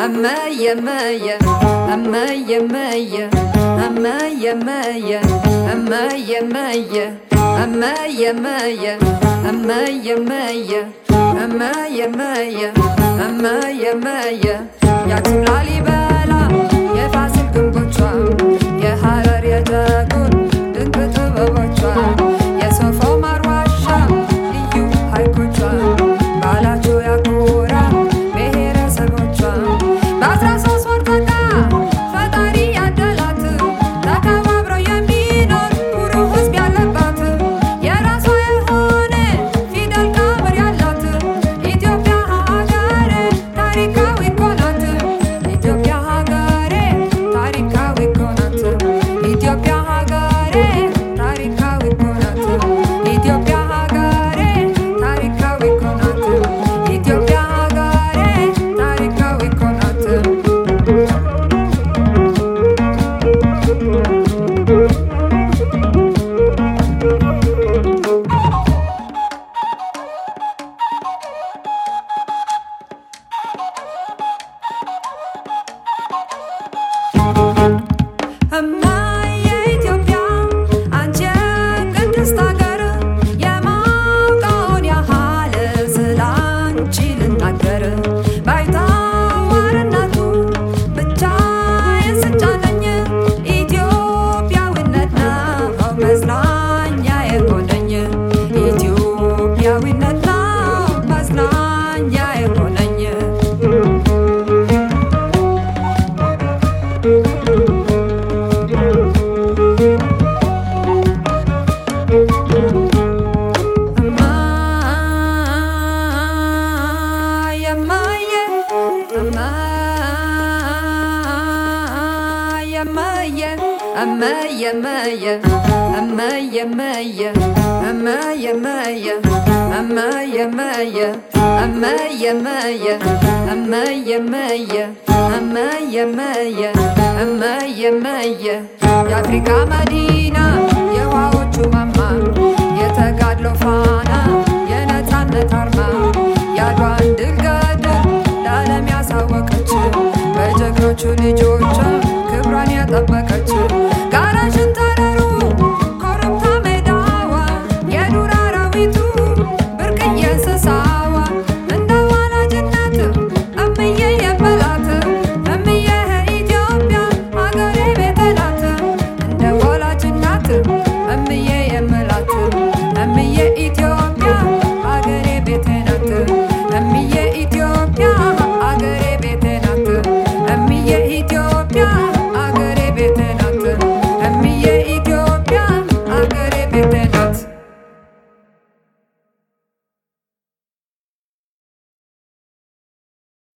Amaya Maya, Amaya Maya, Amaya Maya, Amaya Maya, Amaya Maya, Amaya Maya, Amaya Maya, Amaya Maya. Yakum Lalibela, Yefasil Gumbucha, Yeharar Yatagun, Dunkutubacha, Yesofo Marwasha, Liu Haikucha, Balacho Yakura, Mehera Sagocha, Batrasos Wartaka, Fatari Adalat, Takawabro Yamino, Puruhus Bialabat, Yaraso Hone, Fidel Kabarialat, Ethiopia Hagare, Tarika Wikonat, Ethiopia Hagare, Tarika Wikonat, Ethiopia Hagare, Tarika Wikonat, Ethiopia Hagare, Tarika Wikonat, Ethiopia Hagare, Tarika Wikonat. Amaya Ethiopia, Anje ቅድስት ሀገር የማውቀውን ያህል ስላንቺ ልናገር ባይታዋርነቱ ብቻዬን ስጫነኝ ኢትዮጵያዊነት ነው መዝናኛ የሆነኝ ኢትዮጵያዊነት ነው መዝናኛ የሆነኝ Amaya Maya, Amaya Maya, Amaya Maya, Amaya Maya, Amaya Maya, Amaya Maya, Amaya Maya, Amaya Maya. የአፍሪካ መዲና የውሃዎቹ ማማ የተጋድሎ ፋና የነፃነት አርማ የአድዋን ድል ገድል ለዓለም ያሳወቀች በጀግኖቹ ልጆቿ